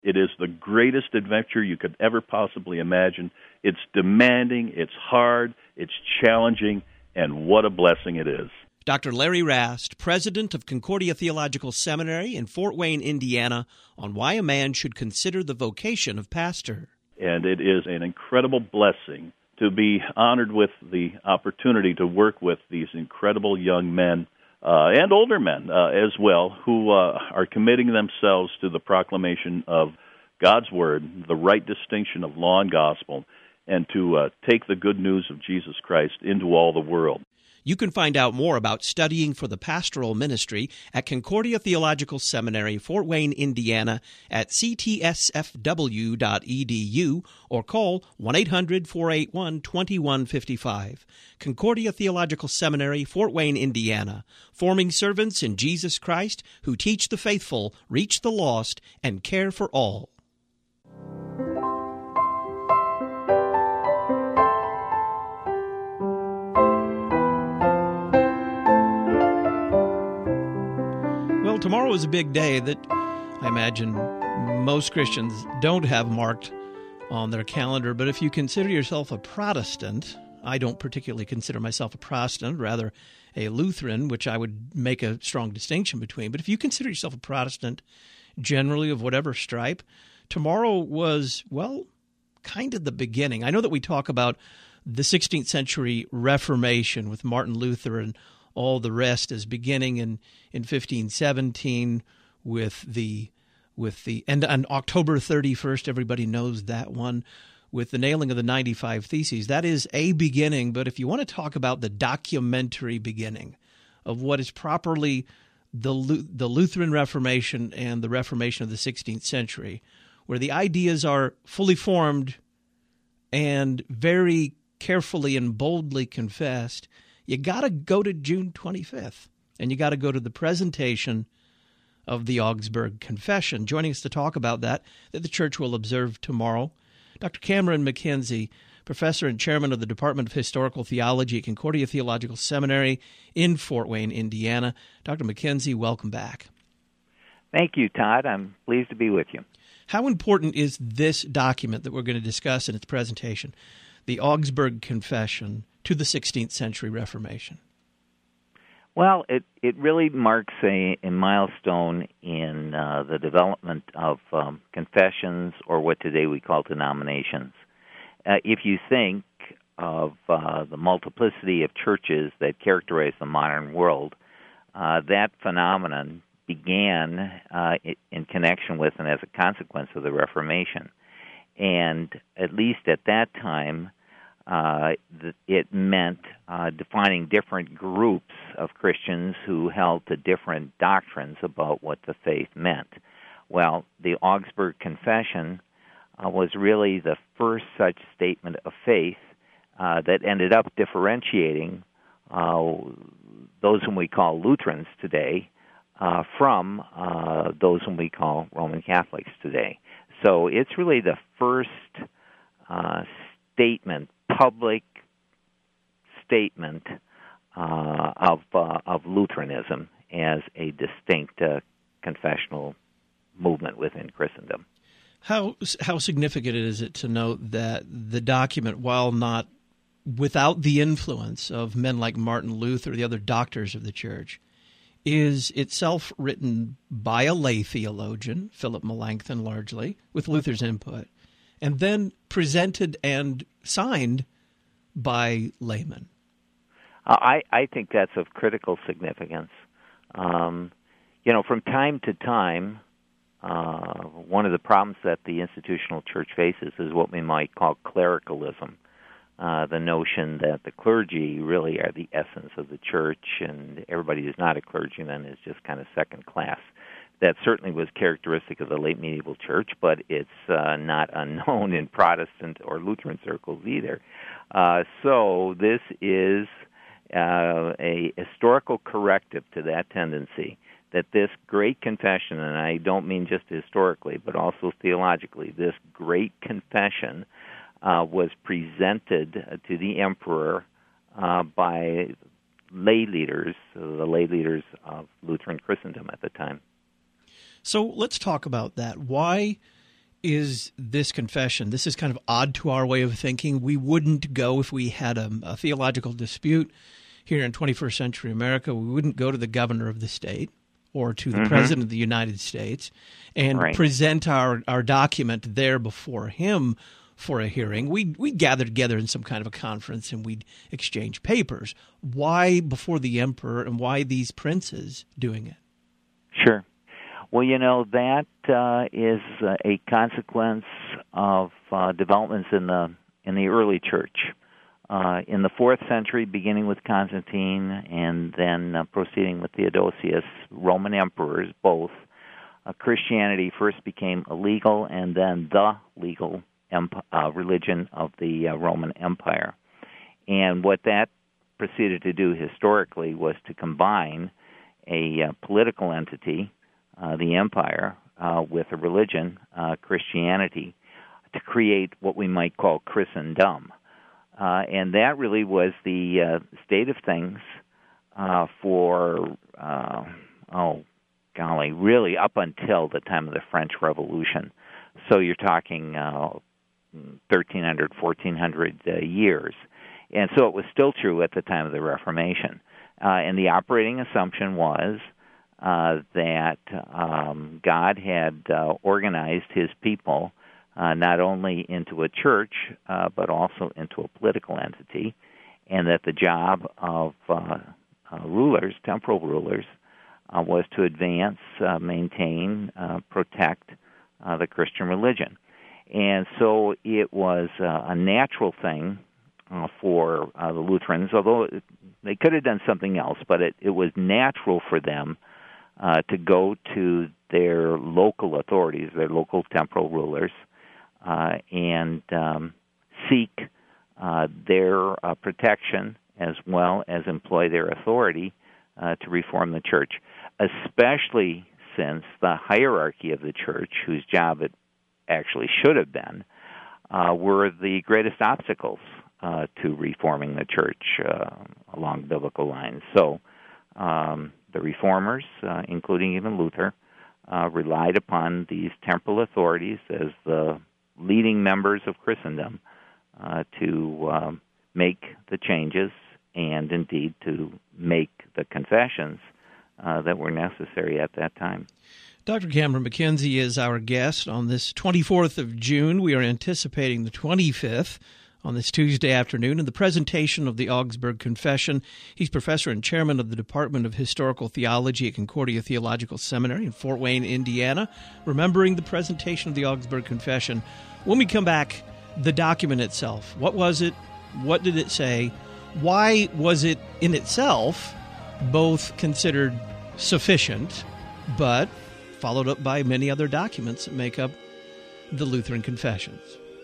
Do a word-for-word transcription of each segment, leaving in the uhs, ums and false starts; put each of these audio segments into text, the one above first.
It is the greatest adventure you could ever possibly imagine. It's demanding, it's hard, it's challenging, and what a blessing it is. Doctor Larry Rast, president of Concordia Theological Seminary in Fort Wayne, Indiana, on why a man should consider the vocation of pastor. And it is an incredible blessing to be honored with the opportunity to work with these incredible young men uh, and older men uh, as well, who uh, are committing themselves to the proclamation of God's Word, the right distinction of law and gospel, and to uh, take the good news of Jesus Christ into all the world. You can find out more about studying for the pastoral ministry at Concordia Theological Seminary, Fort Wayne, Indiana, at c t s f w dot e d u or call one eight hundred, four eight one, two one five five. Concordia Theological Seminary, Fort Wayne, Indiana, forming servants in Jesus Christ who teach the faithful, reach the lost, and care for all. Well, tomorrow is a big day that I imagine most Christians don't have marked on their calendar. But if you consider yourself a Protestant, I don't particularly consider myself a Protestant, rather a Lutheran, which I would make a strong distinction between. But if you consider yourself a Protestant, generally of whatever stripe, tomorrow was, well, kind of the beginning. I know that we talk about the sixteenth century Reformation with Martin Luther and all the rest as beginning in, in fifteen seventeen with the with the and on October thirty-first, everybody knows that one, with the nailing of the ninety-five Theses. That is a beginning, but if you want to talk about the documentary beginning of what is properly the the Lutheran Reformation and the Reformation of the sixteenth century, where the ideas are fully formed and very carefully and boldly confessed, you got to go to June twenty-fifth, and you got to go to the presentation of the Augsburg Confession. Joining us to talk about that, that the church will observe tomorrow, Doctor Cameron McKenzie, professor and chairman of the Department of Historical Theology at Concordia Theological Seminary in Fort Wayne, Indiana. Doctor McKenzie, welcome back. Thank you, Todd. I'm pleased to be with you. How important is this document that we're going to discuss in its presentation, the Augsburg Confession, to the sixteenth century Reformation? Well, it, it really marks a, a milestone in uh, the development of um, confessions, or what today we call denominations. Uh, if you think of uh, the multiplicity of churches that characterize the modern world, uh, that phenomenon began uh, in connection with and as a consequence of the Reformation. And at least at that time, Uh, it meant uh, defining different groups of Christians who held to different doctrines about what the faith meant. Well, the Augsburg Confession uh, was really the first such statement of faith uh, that ended up differentiating uh, those whom we call Lutherans today uh, from uh, those whom we call Roman Catholics today. So it's really the first uh, statement, public statement uh, of uh, of Lutheranism as a distinct uh, confessional movement within Christendom. How how significant is it to note that the document, while not without the influence of men like Martin Luther, the other doctors of the church, is itself written by a lay theologian, Philip Melanchthon largely, with Luther's input, and then presented and signed by laymen? Uh, I, I think that's of critical significance. Um, you know, from time to time, uh, one of the problems that the institutional church faces is what we might call clericalism, uh, the notion that the clergy really are the essence of the church, and everybody who's not a clergyman is just kind of second class. That certainly was characteristic of the late medieval church, but it's uh, not unknown in Protestant or Lutheran circles either. Uh, so this is uh, a historical corrective to that tendency, that this great confession, and I don't mean just historically, but also theologically, this great confession uh, was presented to the emperor uh, by lay leaders, the lay leaders of Lutheran Christendom at the time. So let's talk about that. Why is this confession. This is kind of odd to our way of thinking. We wouldn't go if we had a, a theological dispute here in twenty-first century America. We wouldn't go to the governor of the state or to the mm-hmm. president of the United States and right. present our, our document there before him for a hearing. We'd, we'd gather together in some kind of a conference and we'd exchange papers. Why before the emperor, and why these princes doing it? Sure. Well, you know, that uh, is uh, a consequence of uh, developments in the in the early church. Uh, in the fourth century, beginning with Constantine and then uh, proceeding with Theodosius, Roman emperors both, uh, Christianity first became illegal and then the legal emp- uh, religion of the uh, Roman Empire. And what that proceeded to do historically was to combine a uh, political entity, uh, the empire, uh, with a religion, uh, Christianity, to create what we might call Christendom. Uh, and that really was the uh, state of things uh, for, uh, oh, golly, really up until the time of the French Revolution. So you're talking uh, thirteen hundred, fourteen hundred uh, years. And so it was still true at the time of the Reformation. Uh, and the operating assumption was uh, that um, God had uh, organized his people Uh, not only into a church, uh, but also into a political entity, and that the job of uh, uh, rulers, temporal rulers, uh, was to advance, uh, maintain, uh, protect uh, the Christian religion. And so it was uh, a natural thing uh, for uh, the Lutherans, although it, they could have done something else, but it, it was natural for them uh, to go to their local authorities, their local temporal rulers, Uh, and um, seek uh, their uh, protection as well as employ their authority uh, to reform the church, especially since the hierarchy of the church, whose job it actually should have been, uh, were the greatest obstacles uh, to reforming the church uh, along biblical lines. So um, the reformers, uh, including even Luther, uh, relied upon these temporal authorities as the leading members of Christendom uh, to um, make the changes and indeed to make the confessions uh, that were necessary at that time. Doctor Cameron McKenzie is our guest on this twenty-fourth of June. We are anticipating the twenty-fifth on this Tuesday afternoon in the presentation of the Augsburg Confession. He's professor and chairman of the Department of Historical Theology at Concordia Theological Seminary in Fort Wayne, Indiana, remembering the presentation of the Augsburg Confession. When we come back, the document itself. What was it? What did it say? Why was it in itself both considered sufficient, but followed up by many other documents that make up the Lutheran Confessions?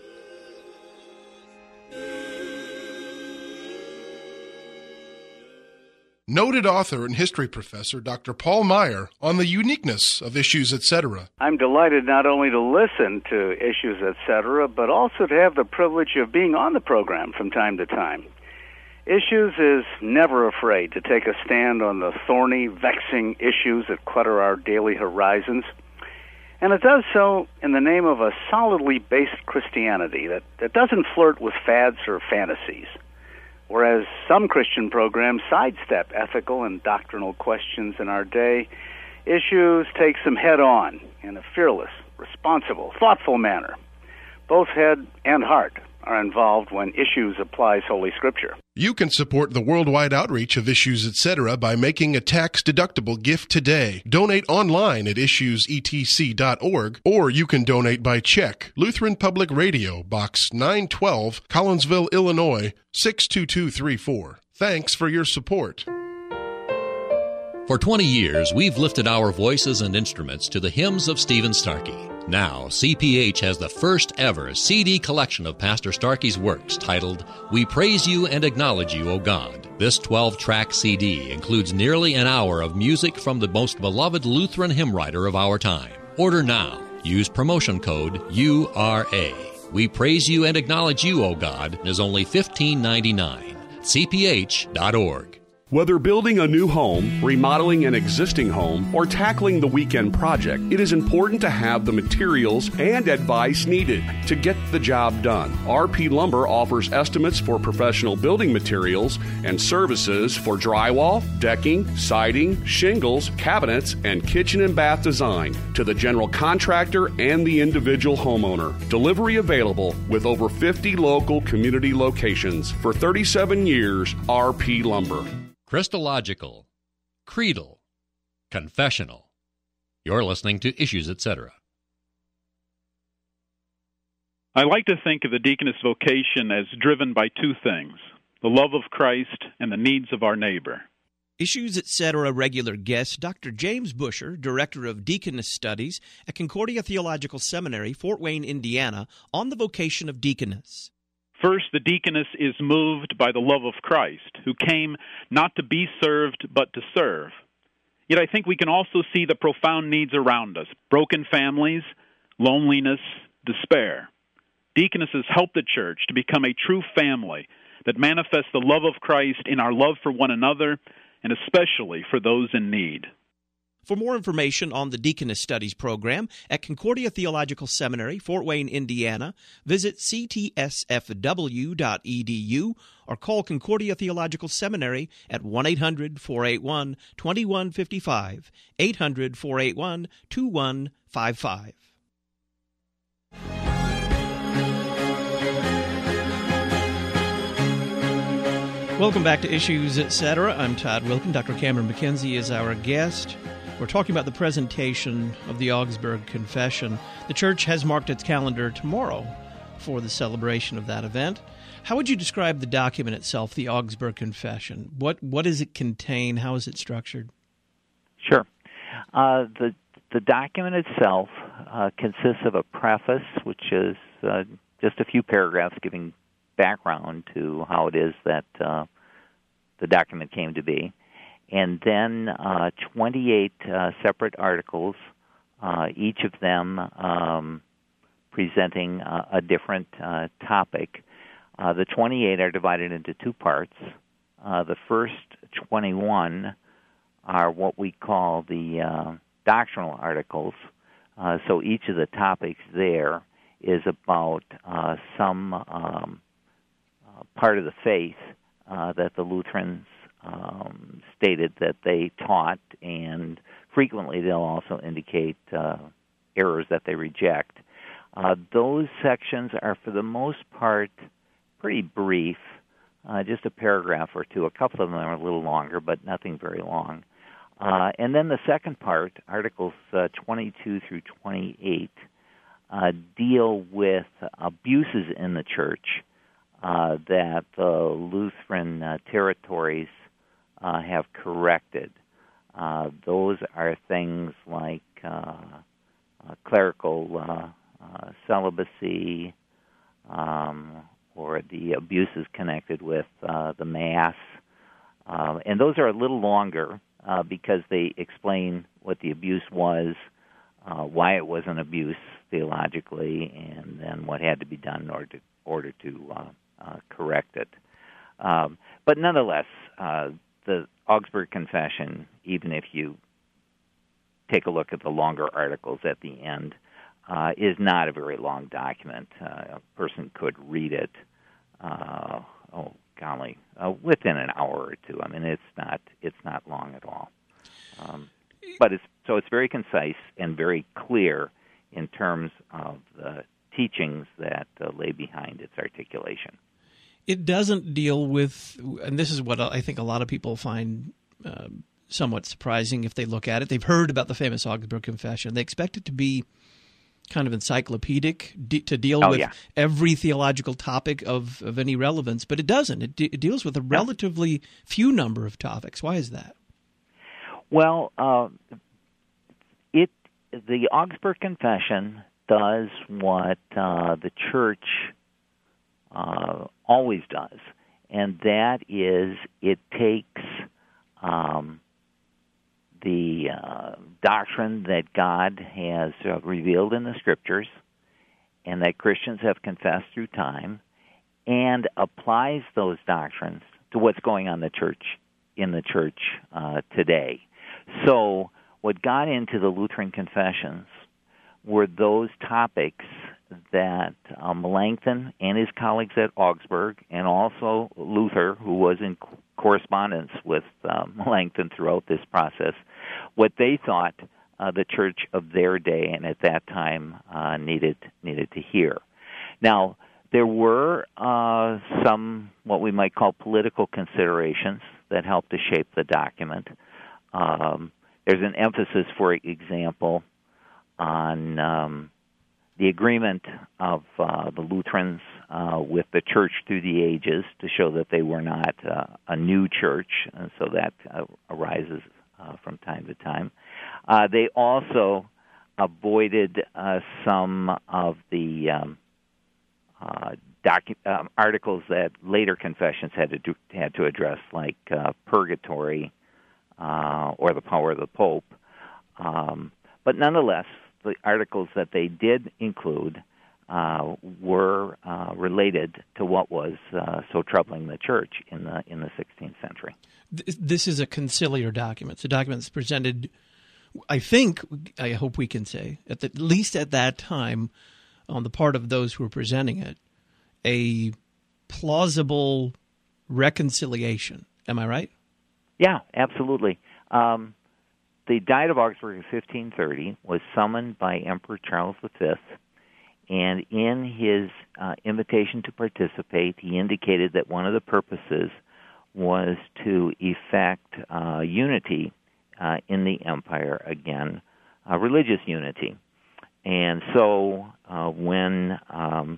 Noted author and history professor Doctor Paul Maier on the uniqueness of Issues, et cetera. I'm delighted not only to listen to Issues, et cetera, but also to have the privilege of being on the program from time to time. Issues is never afraid to take a stand on the thorny, vexing issues that clutter our daily horizons. And it does so in the name of a solidly based Christianity that, that doesn't flirt with fads or fantasies. Whereas some Christian programs sidestep ethical and doctrinal questions in our day, Issues takes them head-on in a fearless, responsible, thoughtful manner. Both head and heart are involved when Issues applies Holy Scripture. You can support the worldwide outreach of Issues, et cetera by making a tax-deductible gift today. Donate online at issues e t c dot org, or you can donate by check. Lutheran Public Radio, Box nine twelve, Collinsville, Illinois, six two two three four. Thanks for your support. For twenty years, we've lifted our voices and instruments to the hymns of Stephen Starkey. Now, C P H has the first ever C D collection of Pastor Starkey's works titled, We Praise You and Acknowledge You, O God. This twelve-track C D includes nearly an hour of music from the most beloved Lutheran hymn writer of our time. Order now. Use promotion code U R A. We Praise You and Acknowledge You, O God is only fifteen ninety-nine. C P H dot org. Whether building a new home, remodeling an existing home, or tackling the weekend project, it is important to have the materials and advice needed to get the job done. R P Lumber offers estimates for professional building materials and services for drywall, decking, siding, shingles, cabinets, and kitchen and bath design to the general contractor and the individual homeowner. Delivery available with over fifty local community locations. For thirty-seven years, R P Lumber. Christological, creedal, confessional. You're listening to Issues, et cetera. I like to think of the deaconess vocation as driven by two things, the love of Christ and the needs of our neighbor. Issues, et cetera. Regular guest, Doctor James Busher, Director of Deaconess Studies at Concordia Theological Seminary, Fort Wayne, Indiana, on the vocation of deaconess. First, the deaconess is moved by the love of Christ, who came not to be served, but to serve. Yet I think we can also see the profound needs around us, broken families, loneliness, despair. Deaconesses help the church to become a true family that manifests the love of Christ in our love for one another, and especially for those in need. For more information on the Deaconess Studies program at Concordia Theological Seminary, Fort Wayne, Indiana, visit c t s f w dot e d u or call Concordia Theological Seminary at one eight hundred, four eight one, two one five five, eight hundred, four eight one, two one five five. Welcome back to Issues, et cetera. I'm Todd Wilkin. Doctor Cameron McKenzie is our guest. We're talking about the presentation of the Augsburg Confession. The church has marked its calendar tomorrow for the celebration of that event. How would you describe the document itself, the Augsburg Confession? What what does it contain? How is it structured? Sure. Uh, the the document itself uh, consists of a preface, which is uh, just a few paragraphs giving background to how it is that uh, the document came to be. And then uh, twenty-eight uh, separate articles, uh, each of them um, presenting uh, a different uh, topic. Uh, the twenty-eight are divided into two parts. Uh, the first twenty-one are what we call the uh, doctrinal articles. Uh, so each of the topics there is about uh, some um, uh, part of the faith uh, that the Lutherans Um, stated that they taught, and frequently they'll also indicate uh, errors that they reject. Uh, those sections are, for the most part, pretty brief, uh, just a paragraph or two. A couple of them are a little longer, but nothing very long. Uh, and then the second part, Articles uh, twenty-two through twenty-eight, uh, deal with abuses in the church uh, that the Lutheran uh, territories Uh, have corrected. Uh, those are things like uh, uh, clerical uh, uh, celibacy um, or the abuses connected with uh, the Mass. Uh, and those are a little longer uh, because they explain what the abuse was, uh, why it was an abuse theologically, and then what had to be done in order to, order to uh, uh, correct it. Um, but nonetheless, uh, the Augsburg Confession, even if you take a look at the longer articles at the end, uh, is not a very long document. Uh, a person could read it, uh, oh golly, uh, within an hour or two. I mean, it's not it's not long at all. Um, but it's so it's very concise and very clear in terms of the teachings that uh, lay behind its articulation. It doesn't deal with, and this is what I think a lot of people find uh, somewhat surprising if they look at it. They've heard about the famous Augsburg Confession. They expect it to be kind of encyclopedic, de- to deal oh, with yeah. every theological topic of, of any relevance, but it doesn't. It, de- it deals with a relatively few number of topics. Why is that? Well, uh, it the Augsburg Confession does what uh, the Church Uh, always does, and that is it takes um, the uh, doctrine that God has uh, revealed in the Scriptures and that Christians have confessed through time, and applies those doctrines to what's going on in the church in the church uh, today. So what got into the Lutheran confessions were those topics that uh, Melanchthon and his colleagues at Augsburg, and also Luther, who was in correspondence with uh, Melanchthon throughout this process, what they thought uh, the church of their day and at that time uh, needed needed to hear. Now, there were uh, some what we might call political considerations that helped to shape the document. Um, there's an emphasis, for example, on um, the agreement of uh, the Lutherans uh, with the church through the ages to show that they were not uh, a new church, and so that uh, arises uh, from time to time. Uh, they also avoided uh, some of the um, uh, docu- um, articles that later confessions had to do, had to address, like uh, purgatory uh, or the power of the Pope. Um, but nonetheless, the articles that they did include uh, were uh, related to what was uh, so troubling the church in the in the sixteenth century. This is a conciliar document. It's a document that's presented, I think, I hope we can say, at, the, at least at that time, on the part of those who were presenting it, a plausible reconciliation. Am I right? Yeah, absolutely. Um, the Diet of Augsburg in fifteen thirty was summoned by Emperor Charles the Fifth, and in his uh, invitation to participate, he indicated that one of the purposes was to effect uh, unity uh, in the empire, again, uh, religious unity. And so uh, when um,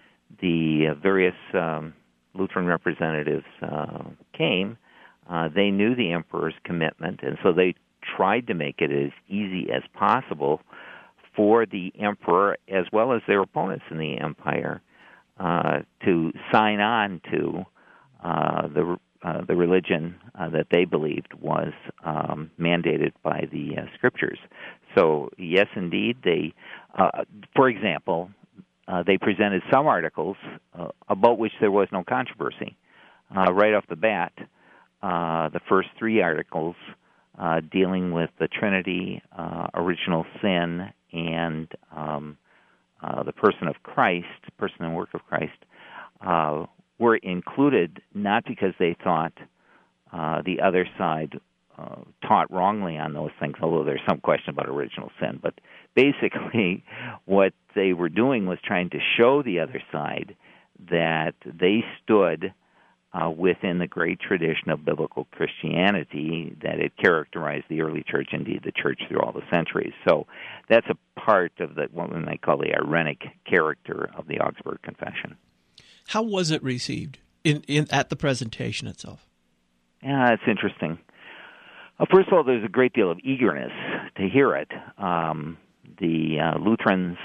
the various um, Lutheran representatives uh, came, uh, they knew the emperor's commitment, and so they tried to make it as easy as possible for the emperor, as well as their opponents in the empire, uh, to sign on to uh, the uh, the religion uh, that they believed was um, mandated by the uh, scriptures. So, yes, indeed, they, uh, for example, uh, they presented some articles uh, about which there was no controversy. Uh, right off the bat, uh, the first three articles uh, dealing with the Trinity, uh, original sin, and um, uh, the person of Christ, person and work of Christ, uh, were included not because they thought uh, the other side uh, taught wrongly on those things, although there's some question about original sin. But basically what they were doing was trying to show the other side that they stood uh, within the great tradition of biblical Christianity that had characterized the early church, indeed the church through all the centuries. So that's a part of the, what we might call the irenic character of the Augsburg Confession. How was it received in, in at the presentation itself? Yeah, it's interesting. Uh, first of all, there's a great deal of eagerness to hear it. Um, the uh, Lutherans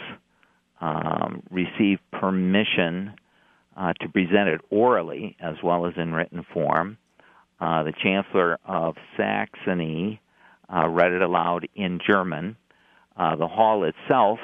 um, received permission uh, to present it orally as well as in written form. Uh, the Chancellor of Saxony uh, read it aloud in German. Uh, the hall itself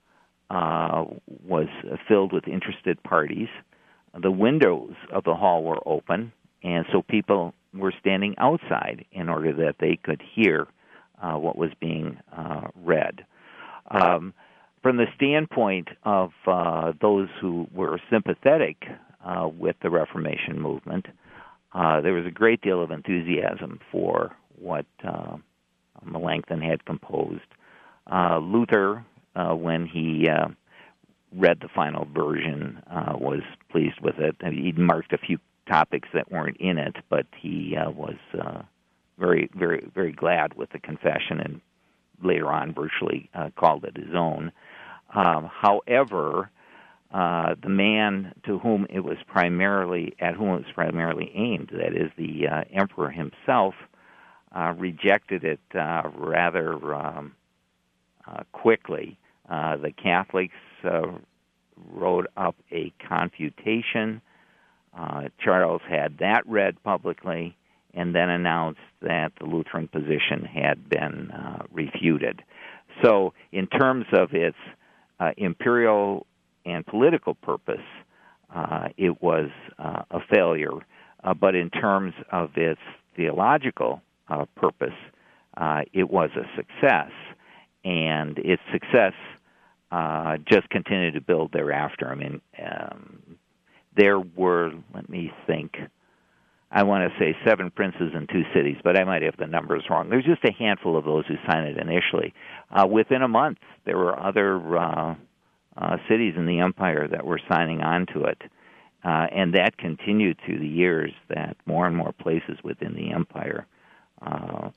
uh, was filled with interested parties. The windows of the hall were open, and so people were standing outside in order that they could hear uh, what was being uh, read. Um, from the standpoint of uh, those who were sympathetic uh, with the Reformation movement, uh, there was a great deal of enthusiasm for what uh, Melanchthon had composed. Uh, Luther, uh, when he uh, read the final version, uh, was pleased with it. He'd marked a few topics that weren't in it, but he uh, was uh, very, very, very glad with the confession, and later on virtually uh, called it his own. Um, however, uh, the man to whom it was primarily, at whom it was primarily aimed, that is the uh, emperor himself, uh, rejected it uh, rather um, uh, quickly. Uh, the Catholics uh, wrote up a confutation. Uh, Charles had that read publicly and then announced that the Lutheran position had been uh, refuted. So in terms of its uh, imperial and political purpose, uh, it was uh, a failure. Uh, but in terms of its theological uh, purpose, uh, it was a success, and its success uh, just continued to build thereafter. I mean, um, there were, let me think, I want to say seven princes in two cities, but I might have the numbers wrong. There's just a handful of those who signed it initially. Uh, within a month, there were other uh, uh, cities in the empire that were signing on to it. Uh, and that continued through the years, that more and more places within the empire uh,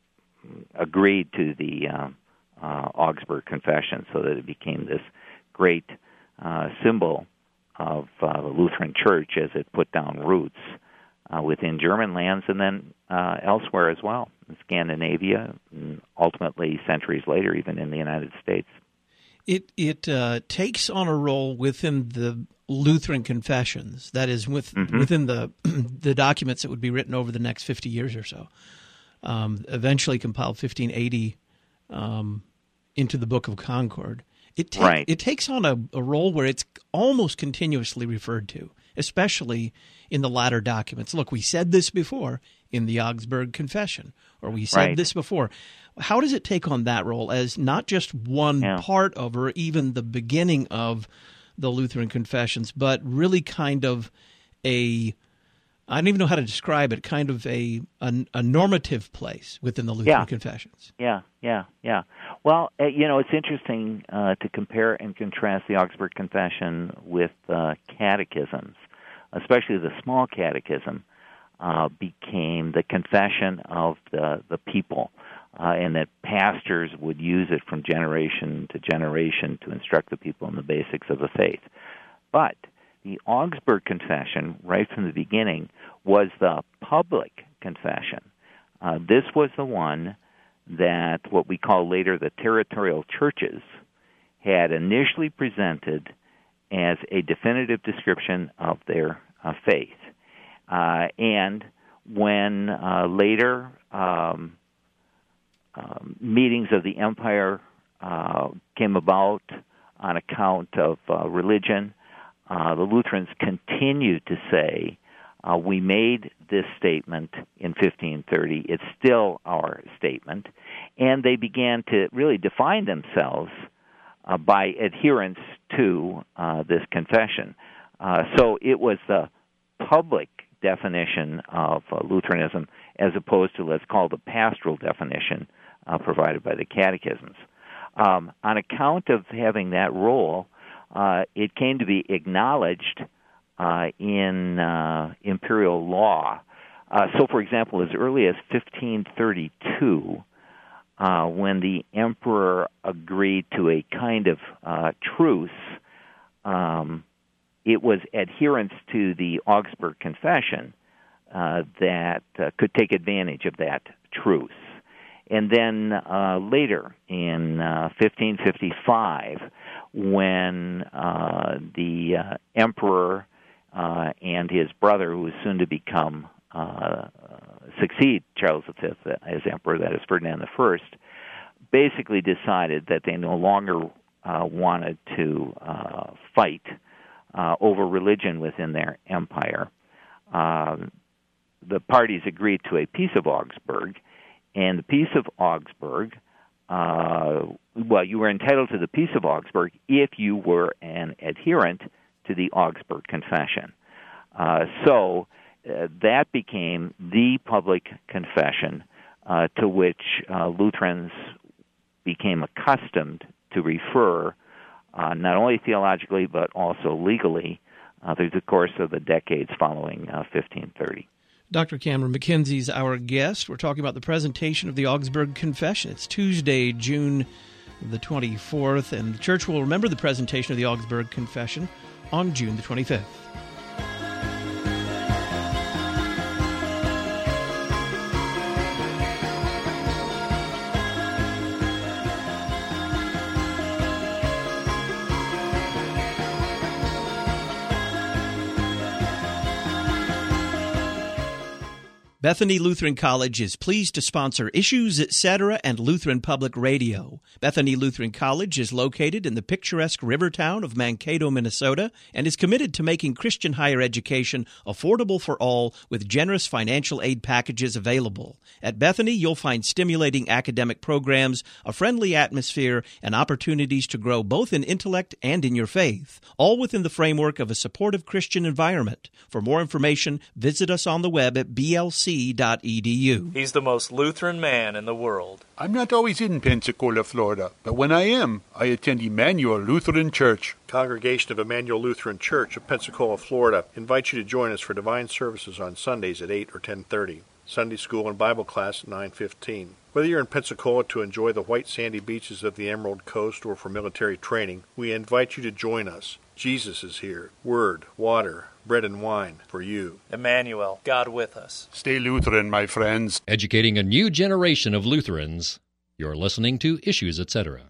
agreed to the uh, uh, Augsburg Confession, so that it became this great uh, symbol of uh, the Lutheran Church as it put down roots uh, within German lands and then uh, elsewhere as well, in Scandinavia, and ultimately centuries later, even in the United States. It it uh, takes on a role within the Lutheran confessions, that is, with, mm-hmm. within the the documents that would be written over the next fifty years or so. Um, eventually compiled fifteen eighty um, into the Book of Concord. It, ta- right. it takes on a, a role where it's almost continuously referred to, especially in the latter documents. Look, we said this before in the Augsburg Confession, or we said right. this before. How does it take on that role as not just one yeah. part of, or even the beginning of the Lutheran confessions, but really kind of a, I don't even know how to describe it, kind of a a, a normative place within the Lutheran yeah. confessions? Yeah, yeah, yeah. Well, uh, you know, it's interesting uh, to compare and contrast the Augsburg Confession with uh, catechisms, especially the small catechism uh, became the confession of the, the people, uh, and that pastors would use it from generation to generation to instruct the people in the basics of the faith. But the Augsburg Confession, right from the beginning, was the public confession. Uh, this was the one that what we call later the territorial churches had initially presented as a definitive description of their uh, faith. Uh, and when uh, later um, um, meetings of the empire uh, came about on account of uh, religion, uh, the Lutherans continued to say, Uh, we made this statement in fifteen thirty. It's still our statement. And they began to really define themselves uh, by adherence to uh, this confession. Uh, so it was the public definition of uh, Lutheranism as opposed to, let's call it, the pastoral definition uh, provided by the catechisms. Um, on account of having that role, uh, it came to be acknowledged Uh, in uh, imperial law. Uh, so, for example, as early as fifteen thirty-two, uh, when the emperor agreed to a kind of uh, truce, um, it was adherence to the Augsburg Confession uh, that uh, could take advantage of that truce. And then uh, later, in uh, fifteen fifty-five, when uh, the uh, emperor Uh, and his brother, who was soon to become uh, succeed Charles the Fifth as emperor, that is Ferdinand the First, basically decided that they no longer uh, wanted to uh, fight uh, over religion within their empire. Uh, the parties agreed to a Peace of Augsburg, and the Peace of Augsburg, uh, well, you were entitled to the Peace of Augsburg if you were an adherent to the Augsburg Confession. Uh, so uh, that became the public confession uh, to which uh, Lutherans became accustomed to refer, uh, not only theologically but also legally uh, through the course of the decades following uh, fifteen thirty. Doctor Cameron McKenzie's our guest. We're talking about the presentation of the Augsburg Confession. It's Tuesday, June the twenty-fourth, and the church will remember the presentation of the Augsburg Confession on June the twenty-fifth. Bethany Lutheran College is pleased to sponsor Issues, et cetera and Lutheran Public Radio. Bethany Lutheran College is located in the picturesque river town of Mankato, Minnesota, and is committed to making Christian higher education affordable for all with generous financial aid packages available. At Bethany, you'll find stimulating academic programs, a friendly atmosphere, and opportunities to grow both in intellect and in your faith, all within the framework of a supportive Christian environment. For more information, visit us on the web at b l c dot e d u. He's the most Lutheran man in the world. I'm not always in Pensacola, Florida, but when I am, I attend Emmanuel Lutheran Church. Congregation of Emmanuel Lutheran Church of Pensacola, Florida, invites you to join us for divine services on Sundays at eight or ten thirty. Sunday school and Bible class at nine fifteen. Whether you're in Pensacola to enjoy the white sandy beaches of the Emerald Coast or for military training, we invite you to join us. Jesus is here. Word, water, bread and wine for you. Emmanuel, God with us. Stay Lutheran, my friends. Educating a new generation of Lutherans. You're listening to Issues, et cetera.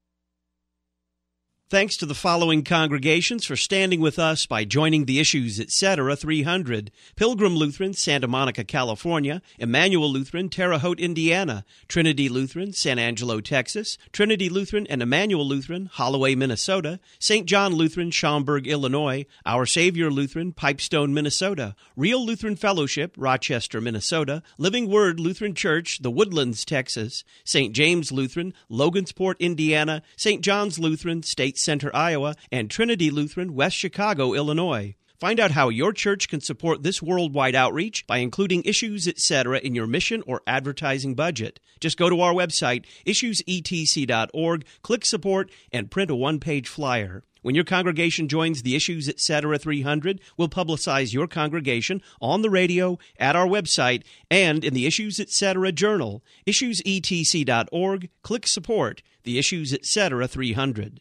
Thanks to the following congregations for standing with us by joining the Issues, et cetera three hundred. Pilgrim Lutheran, Santa Monica, California. Emmanuel Lutheran, Terre Haute, Indiana. Trinity Lutheran, San Angelo, Texas. Trinity Lutheran and Emmanuel Lutheran, Holloway, Minnesota. Saint John Lutheran, Schaumburg, Illinois. Our Savior Lutheran, Pipestone, Minnesota. Real Lutheran Fellowship, Rochester, Minnesota. Living Word Lutheran Church, The Woodlands, Texas. Saint James Lutheran, Logansport, Indiana. Saint John's Lutheran, State Center, Iowa, and Trinity Lutheran, West Chicago, Illinois. Find out how your church can support this worldwide outreach by including Issues, et cetera in your mission or advertising budget. Just go to our website, issues e t c dot org, click Support, and print a one-page flyer. When your congregation joins the Issues, et cetera three hundred, we'll publicize your congregation on the radio, at our website, and in the Issues, et cetera Journal. issues e t c dot org, click Support, the Issues, et cetera three hundred.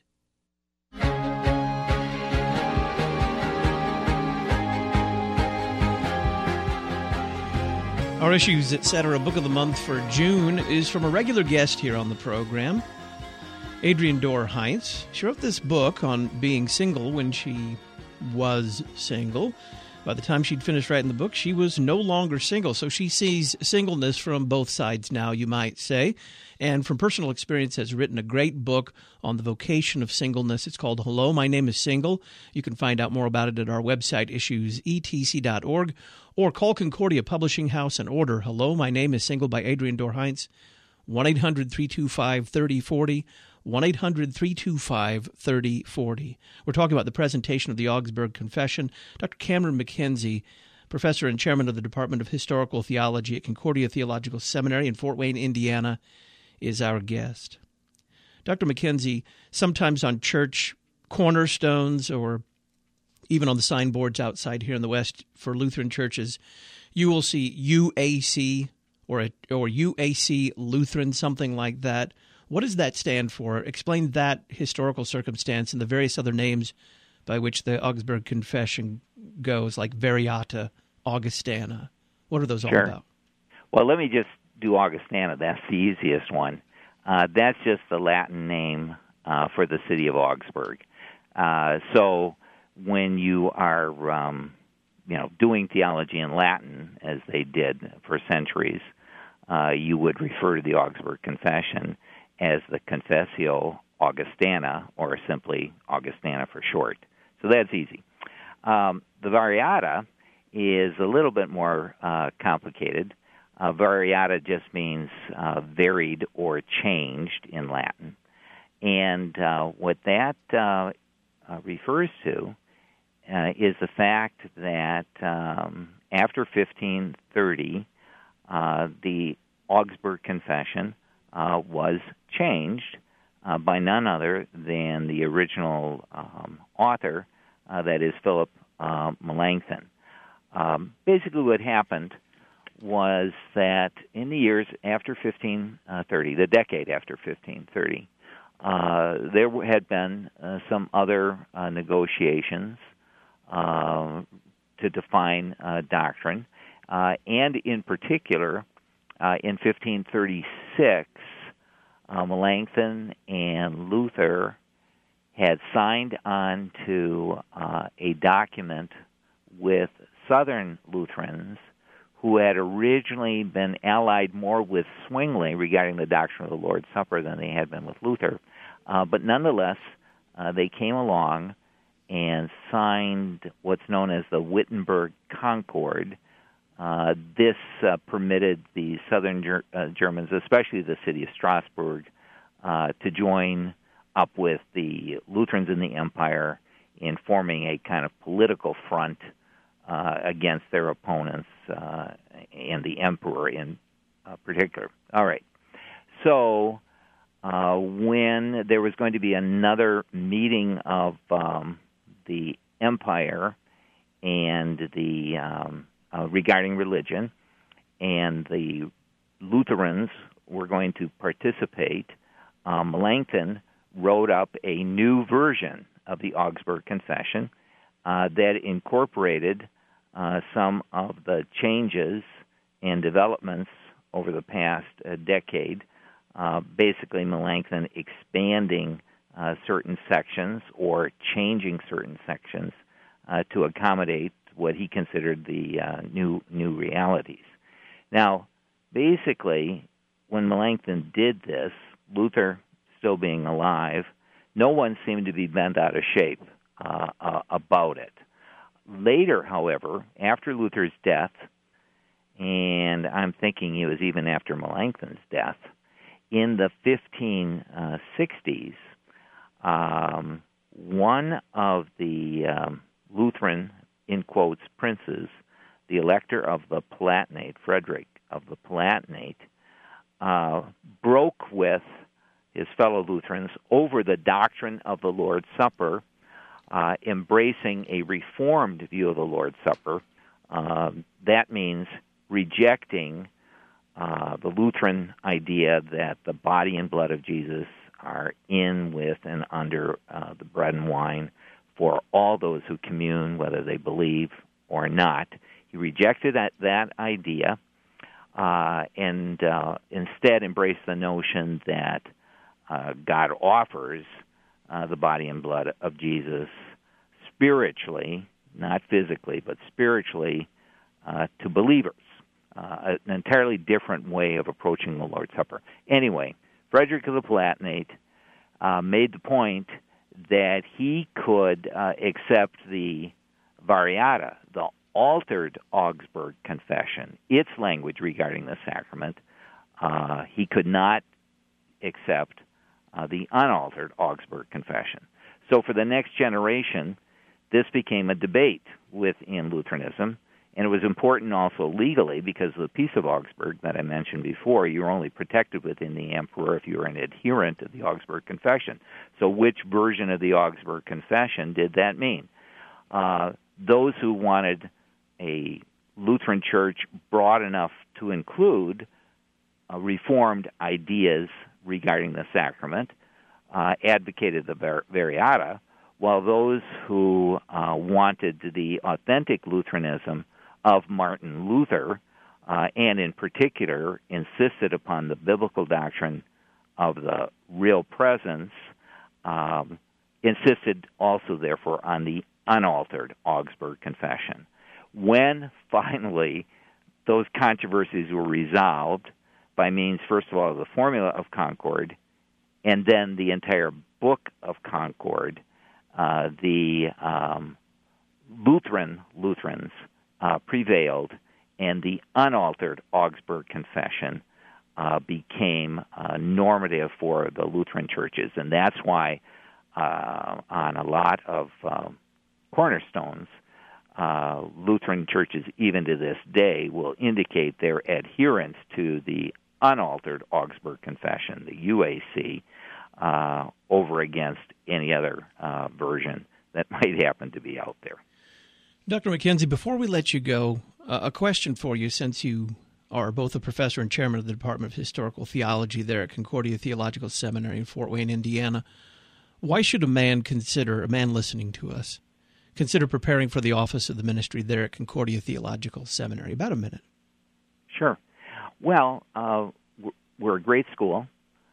Our Issues, et cetera Book of the Month for June is from a regular guest here on the program, Adrienne Dorr Heinz. She wrote this book on being single when she was single. By the time she'd finished writing the book, she was no longer single. So she sees singleness from both sides now, you might say. And from personal experience has written a great book on the vocation of singleness. It's called Hello, My Name is Single. You can find out more about it at our website, issues e t c dot org, or call Concordia Publishing House and order Hello, My Name is Single by Adrienne Dorr Heinz, one eight hundred three two five three oh four oh, one eight hundred three two five three oh four oh. We're talking about the presentation of the Augsburg Confession. Doctor Cameron McKenzie, professor and chairman of the Department of Historical Theology at Concordia Theological Seminary in Fort Wayne, Indiana, is our guest. Doctor McKenzie, sometimes on church cornerstones or even on the signboards outside here in the West for Lutheran churches, you will see U A C or a, or U A C Lutheran, something like that. What does that stand for? Explain that historical circumstance and the various other names by which the Augsburg Confession goes, like Variata, Augustana. What are those all sure. about? Well, let me just do Augustana. That's the easiest one. Uh, that's just the Latin name uh, for the city of Augsburg. Uh, so when you are, um, you know, doing theology in Latin, as they did for centuries, uh, you would refer to the Augsburg Confession as the Confessio Augustana, or simply Augustana for short. So that's easy. Um, the Variata is a little bit more uh, complicated. Uh, variata just means uh, varied or changed in Latin. And uh, what that uh, uh, refers to uh, is the fact that um, after fifteen thirty, uh, the Augsburg Confession uh, was changed uh, by none other than the original um, author, uh, that is Philip uh, Melanchthon. Um, basically what happened was that in the years after fifteen thirty, the decade after fifteen thirty, uh, there had been uh, some other uh, negotiations uh, to define uh, doctrine, uh, and in particular, uh, in fifteen thirty-six, uh, Melanchthon and Luther had signed on to uh, a document with Southern Lutherans who had originally been allied more with Zwingli regarding the doctrine of the Lord's Supper than they had been with Luther. Uh, but nonetheless, uh, they came along and signed what's known as the Wittenberg Concord. Uh, this uh, permitted the southern ger- uh, Germans, especially the city of Strasbourg, uh, to join up with the Lutherans in the empire in forming a kind of political front uh, against their opponents uh, and the emperor in uh, particular. All right. So uh, when there was going to be another meeting of um, the empire and the um, uh, regarding religion, and the Lutherans were going to participate, um, Melanchthon wrote up a new version of the Augsburg Confession uh, that incorporated uh, some of the changes and developments over the past uh, decade, uh, basically Melanchthon expanding uh, certain sections or changing certain sections uh, to accommodate what he considered the uh, new new realities. Now, basically, when Melanchthon did this, Luther still being alive, no one seemed to be bent out of shape uh, uh, about it. Later, however, after Luther's death, and I'm thinking it was even after Melanchthon's death, in the fifteen sixties, um, one of the um, Lutheran, in quotes, princes, the elector of the Palatinate, Frederick of the Palatinate, uh, broke with his fellow Lutherans over the doctrine of the Lord's Supper, uh, embracing a reformed view of the Lord's Supper. Uh, that means rejecting uh, the Lutheran idea that the body and blood of Jesus are in, with, and under uh, the bread and wine for all those who commune, whether they believe or not. He rejected that, that idea uh, and uh, instead embraced the notion that uh, God offers uh, the body and blood of Jesus spiritually, not physically, but spiritually, uh, to believers. Uh, an entirely different way of approaching the Lord's Supper. Anyway, Frederick of the Palatinate uh, made the point that he could uh, accept the Variata, the altered Augsburg Confession, its language regarding the sacrament. Uh, he could not accept uh, the unaltered Augsburg Confession. So for the next generation, this became a debate within Lutheranism, and it was important also legally because of the Peace of Augsburg that I mentioned before. You were only protected within the emperor if you were an adherent of the Augsburg Confession. So which version of the Augsburg Confession did that mean? Uh, those who wanted a Lutheran church broad enough to include uh, Reformed ideas regarding the sacrament uh, advocated the Var- Variata, while those who uh, wanted the authentic Lutheranism of Martin Luther, uh, and in particular insisted upon the biblical doctrine of the real presence, um, insisted also, therefore, on the unaltered Augsburg Confession. When finally those controversies were resolved by means, first of all, of the Formula of Concord, and then the entire Book of Concord, uh, the um, Lutheran Lutherans Uh, prevailed, and the unaltered Augsburg Confession uh, became uh, normative for the Lutheran churches, and that's why uh, on a lot of uh, cornerstones, uh, Lutheran churches, even to this day, will indicate their adherence to the unaltered Augsburg Confession, the U A C, uh, over against any other uh, version that might happen to be out there. Doctor McKenzie, before we let you go, uh, a question for you, since you are both a professor and chairman of the Department of Historical Theology there at Concordia Theological Seminary in Fort Wayne, Indiana. Why should a man consider, a man listening to us, consider preparing for the office of the ministry there at Concordia Theological Seminary? About a minute. Sure. Well, uh, we're a great school.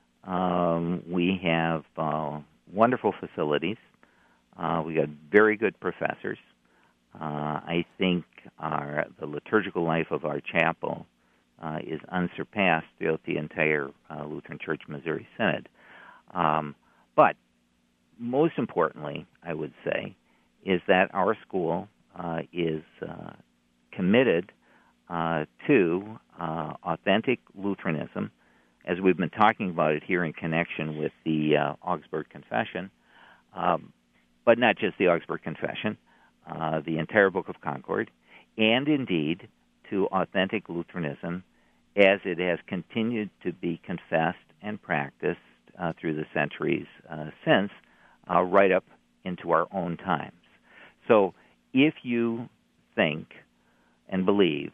Um, we have uh, wonderful facilities. Uh, we got very good professors. Uh, I think our, the liturgical life of our chapel uh, is unsurpassed throughout the entire uh, Lutheran Church Missouri Synod. Um, but most importantly, I would say, is that our school uh, is uh, committed uh, to uh, authentic Lutheranism, as we've been talking about it here in connection with the uh, Augsburg Confession, um, but not just the Augsburg Confession, uh, the entire Book of Concord, and indeed to authentic Lutheranism as it has continued to be confessed and practiced uh, through the centuries uh, since, uh, right up into our own times. So if you think and believe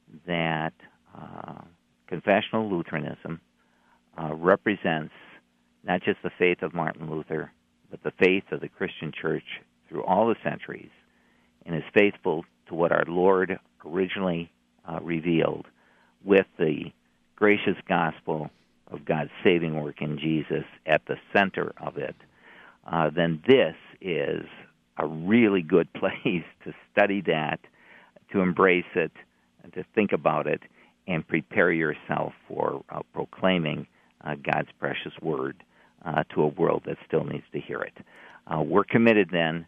that uh, confessional Lutheranism uh, represents not just the faith of Martin Luther, but the faith of the Christian church through all the centuries, and is faithful to what our Lord originally uh, revealed with the gracious gospel of God's saving work in Jesus at the center of it, uh, then this is a really good place to study that, to embrace it, and to think about it, and prepare yourself for uh, proclaiming uh, God's precious word uh, to a world that still needs to hear it. Uh, we're committed then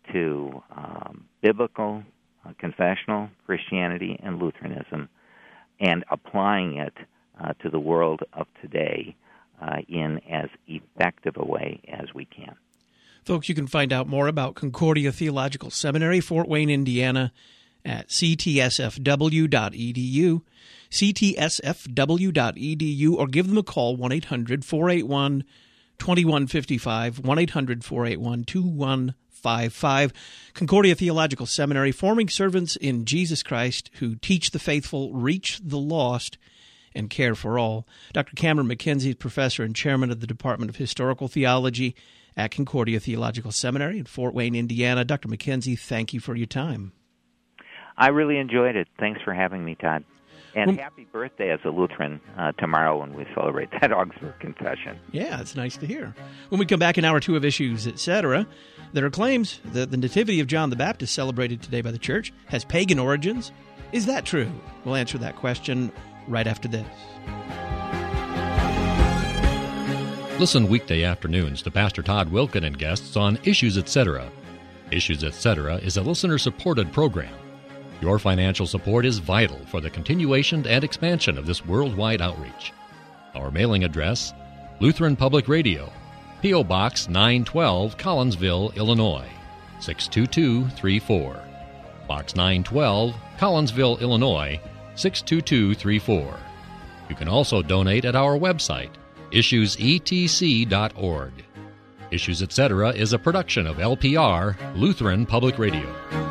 to um, biblical, uh, confessional Christianity and Lutheranism, and applying it uh, to the world of today uh, in as effective a way as we can. Folks, you can find out more about Concordia Theological Seminary, Fort Wayne, Indiana, at c t s f w dot e d u, c t s f w dot e d u, or give them a call, one eight hundred four eight one two one five five, one eight hundred four eight one two one five five. Concordia Theological Seminary, forming servants in Jesus Christ who teach the faithful, reach the lost, and care for all. Doctor Cameron McKenzie is professor and chairman of the Department of Historical Theology at Concordia Theological Seminary in Fort Wayne, Indiana. Doctor McKenzie, thank you for your time. I really enjoyed it. Thanks for having me, Todd. And well, happy birthday as a Lutheran uh, tomorrow when we celebrate that Augsburg Confession. Yeah, it's nice to hear. When we come back in hour two of Issues, et cetera, there are claims that the Nativity of John the Baptist celebrated today by the Church has pagan origins. Is that true? We'll answer that question right after this. Listen weekday afternoons to Pastor Todd Wilken and guests on Issues, et cetera. Issues, et cetera is a listener-supported program. Your financial support is vital for the continuation and expansion of this worldwide outreach. Our mailing address, Lutheran Public Radio, P O. Box nine twelve, Collinsville, Illinois, six two two three four. Box nine twelve, Collinsville, Illinois, six two two three four. You can also donate at our website, issues e t c dot org. Issues, et cetera is a production of L P R, Lutheran Public Radio.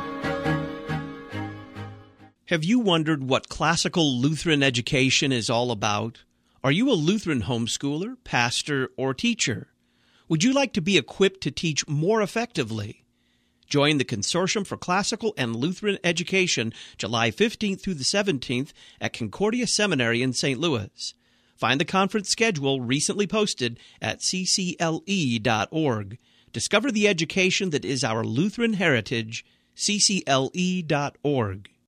Have you wondered what classical Lutheran education is all about? Are you a Lutheran homeschooler, pastor, or teacher? Would you like to be equipped to teach more effectively? Join the Consortium for Classical and Lutheran Education July fifteenth through the seventeenth at Concordia Seminary in Saint Louis. Find the conference schedule recently posted at c c l e dot org. Discover the education that is our Lutheran heritage, c c l e dot org.